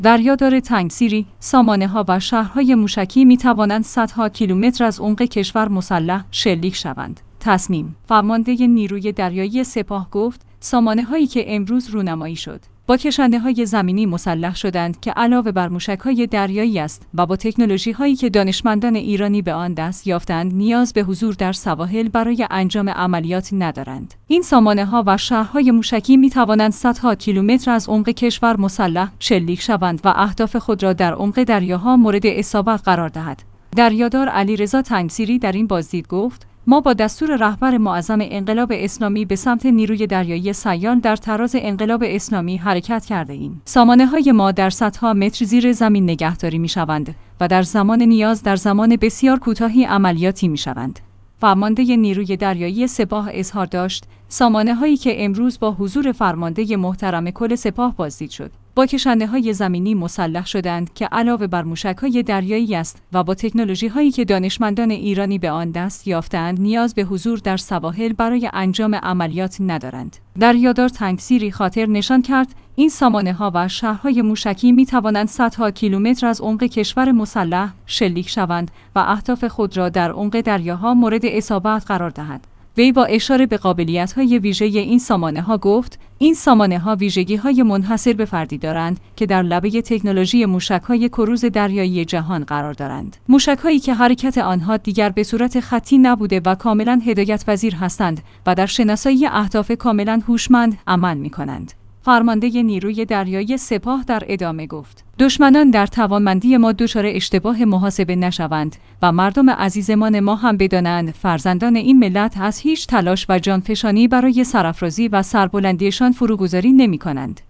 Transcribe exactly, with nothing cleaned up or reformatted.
دریادار تنگسیری، سامانه‌ها و شهرهای موشکی می‌توانند صدها کیلومتر از عمق کشور مسلح شلیک شوند. تصمیم فرمانده نیروی دریایی سپاه گفت سامانه‌هایی که امروز رونمایی شد با کشنده‌های زمینی مسلح شدند که علاوه بر موشک‌های دریایی است و با تکنولوژی‌هایی که دانشمندان ایرانی به آن دست یافتند نیاز به حضور در سواحل برای انجام عملیات ندارند. این سامانه‌ها و شهرهای موشکی می‌توانند صدها کیلومتر از عمق کشور مسلح شلیک شوند و اهداف خود را در عمق دریاها مورد اصابت قرار دهد. دریادار علیرضا تنگسیری در این بازدید گفت ما با دستور رهبر معظم انقلاب اسلامی به سمت نیروی دریایی سیال در تراز انقلاب اسلامی حرکت کرده ایم. سامانه‌های ما در صدها متر زیر زمین نگهداری می‌شوند و در زمان نیاز در زمان بسیار کوتاهی عملیاتی می‌شوند. فرمانده نیروی دریایی سپاه اظهار داشت سامانه‌هایی که امروز با حضور فرمانده محترم کل سپاه بازدید شد با کشنده‌های زمینی مسلح شدند که علاوه بر موشک‌های دریایی است و با تکنولوژی‌هایی که دانشمندان ایرانی به آن دست یافتند نیاز به حضور در سواحل برای انجام عملیات ندارند. دریادار تنگسیری خاطر نشان کرد این سامانه‌ها و شهرهای موشکی می‌توانند صدها کیلومتر از عمق کشور مسلح شلیک شوند و اهداف خود را در عمق دریاها مورد اصابت قرار دهند. وی با اشاره به قابلیت‌های ویژه این سامانه‌ها گفت این سامانه‌ها ویژگی‌های منحصر به فردی دارند که در لبه تکنولوژی موشک‌های کروز دریایی جهان قرار دارند. موشک‌هایی که حرکت آنها دیگر به صورت خطی نبوده و کاملاً هدایت‌پذیر هستند و در شناسایی اهداف کاملاً هوشمند عمل می‌کنند. فرمانده نیروی دریایی سپاه در ادامه گفت دشمنان در توانمندی ما دچار اشتباه محاسبه نشوند و مردم عزیزمان ما هم بدانند فرزندان این ملت از هیچ تلاش و جانفشانی برای سرافرازی و سربلندیشان فروگذاری نمی‌کنند.